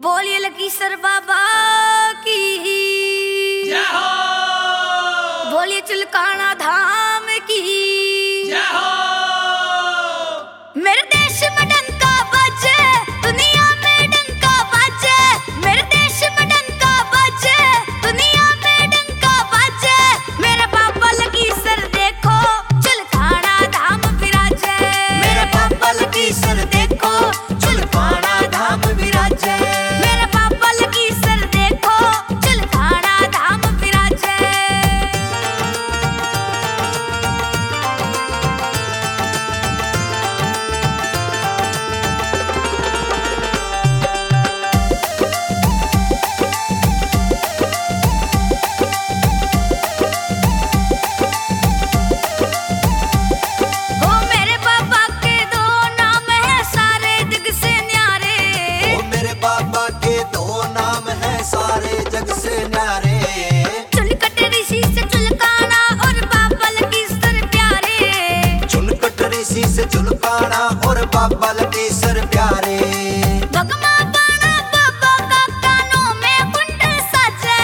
बोलिए लकीसर बाबा की जय हो। बोलिए चिलकाना धाम की जय हो। मेरे देश में डंका बजे, दुनिया में डंका बजे। मेरे देश में डंका बजे, दुनिया में डंका बजे। मेरे पापा लकीसर देखो, चिलकाना धाम विराजे। मेरे पापा लकीसर देखो, चिलकाना धाम विराजे। मेरे पापा लकीसर देखो, चिलकाना धाम विराजे। ओ मेरे पापा के दो नाम है सारे जग से न्यारे। ओ मेरे पापा के दो नाम है सारे जग से न्यारे। चुनकट ऋषि से चुलकाना और बाबा लकीसर प्यारे। चुनकट ऋषि से चुलकाना और बाबा लकीसर प्यारे। भगमा बाणा बाबा का कानों में कुंडल साजे।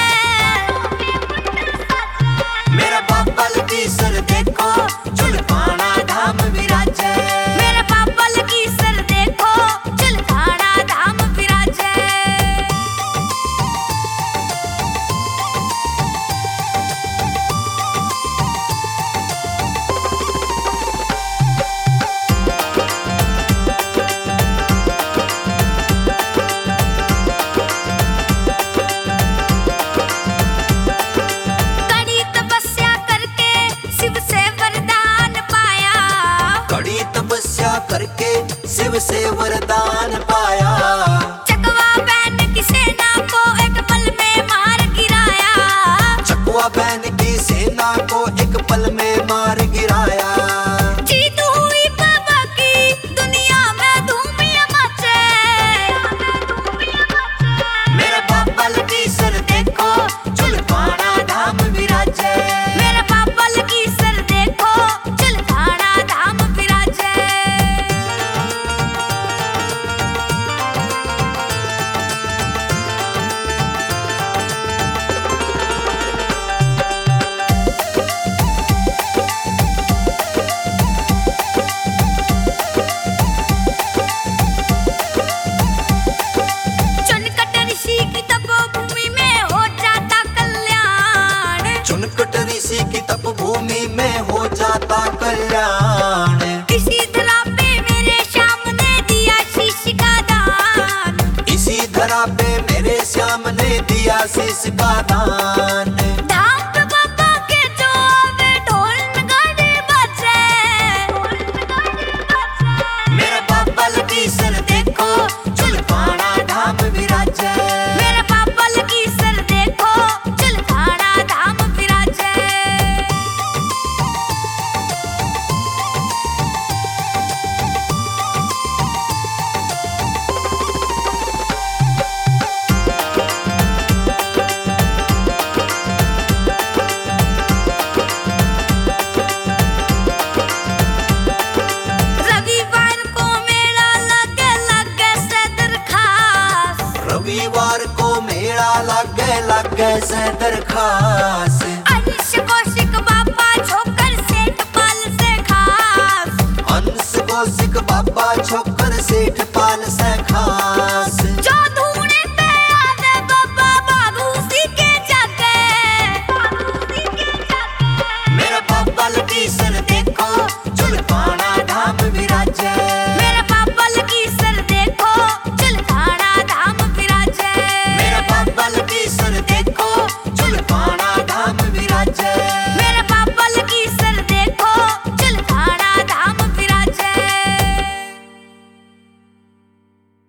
मेरा पापा लकीसर देखो, चिलकाना धाम विराजे। मेरे पापा लकीसर देखो, चिलकाना धाम विराजे। कड़ी तपस्या करके शिव से वरदान पाया। कड़ी तपस्या करके शिव से वरदान पाया। चकवा बहन की सेना को एक पल में मार गिराया। चकवा बहन की सेना को एक पल में मार गिराया। जीत हुई बाबा की, दुनिया में धूम मचे। मेरा पापा लकीसर देखो, चिलकाना धाम विराजे। मेरे पापा लकीसर देखो, चिलकाना धाम विराजे। चुनकट ऋषि की तपोभूमि में हो जाता कल्याण। चुनकट ऋषि की तपभूमि में हो जाता कल्याण। इसी धरा पे मेरे श्याम ने दिया शीश का दान। इसी धरा पे मेरे श्याम ने दिया शीश का दान। धाम पे बाबा के जो आवे ढोल नगाड़े बजे। मेरा पापा लकीसर देखो, चिलकाना धाम विराजे। मेरे पापा लकीसर देखो, चिलकाना धाम विराजे। रविवार को मेला लगे सदर खास। रविवार को मेला लगे सदर खास। अंश कौशिक बाबा छोकर सेठ पाल से खास। अंश कौशिक बाबा छोकर सेठ पाल से खास।